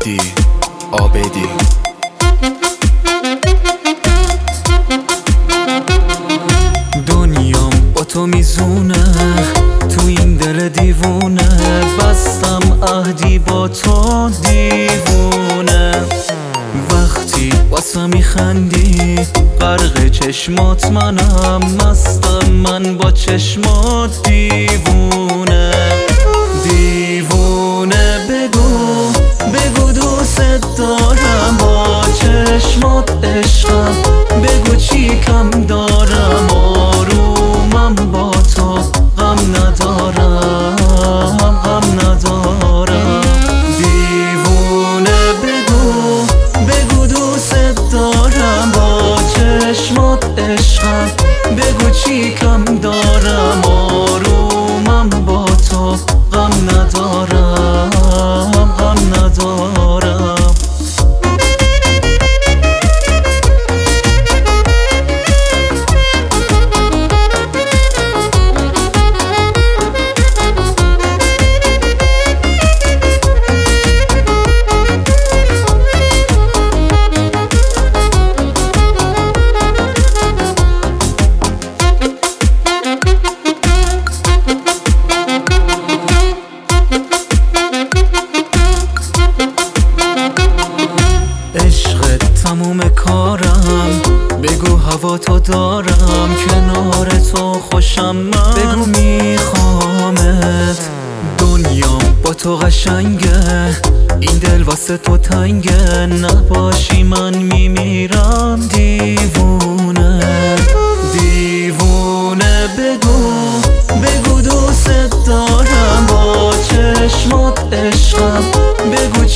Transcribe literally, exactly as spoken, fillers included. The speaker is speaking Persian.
عابدی عابدی دنیام با تو میزونه، تو این دل دیوونه بستم عهدی با تو دیوونه. وقتی واسه میخندی غرق چشمات منم، مستم من با چشمات دیوونه دیوونه. بگو بگو دوست دارم، با چشمات عشقم بگو چی کم دارم. آرومم با تو غم ندارم غم ندارم. دیوونه بگو بگو دوست دارم، با چشمات عشقم بگو چی کم دارم. آرومم با تو غم ندارم غم ندارم. تموم کارم بگو هوا تو دارم، کنار تو خوشم من بگو میخوامت. دنیام با تو قشنگه، این دل واسه تو تنگه، نباشی من میمیرم دیوونه دیوونه. بگو بگو دوست دارم، با چشمات عشقم بگو